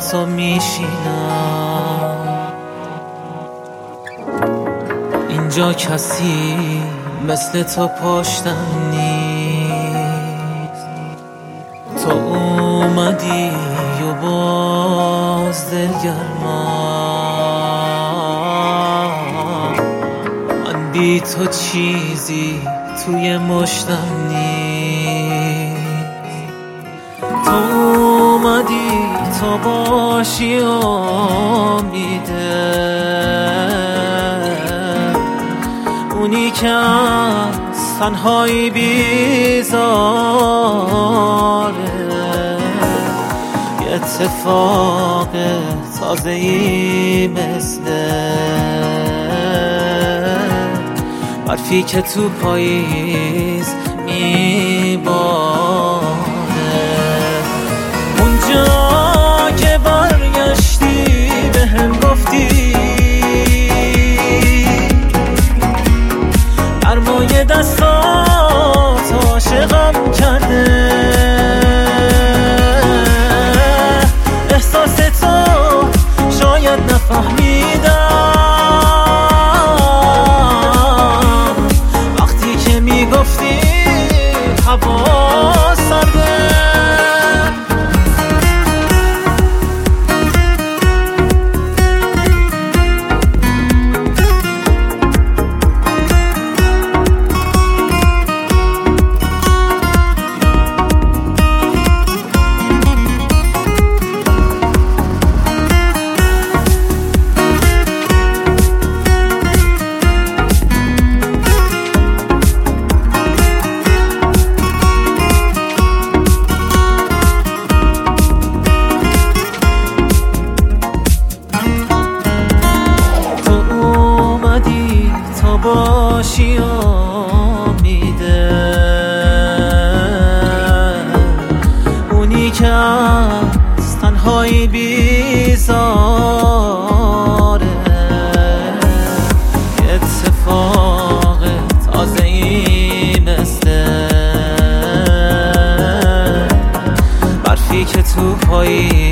تو میشینم. اینجا کسی مثل تو پشتم نیست. تو اومدی و باز دلگرمم. من بی تو چیزی توی مشتم نیست. تو اومدی تا باشی امیده، اونی که از تنهایی بیزاره. یه اتفاق تازه‌ای مثل برفی که تو پاییز میباره. اونجا که برگشتی بهم گفتی گرمای دستات عاشقم کرده. احساس تو شاید نفهمیدم وقتی که میگفتی هوا سرده. باشی امیده، اونی که از تنهایی بیزاره. اتفاق تازه‌ای مثل برفی که تو پاییز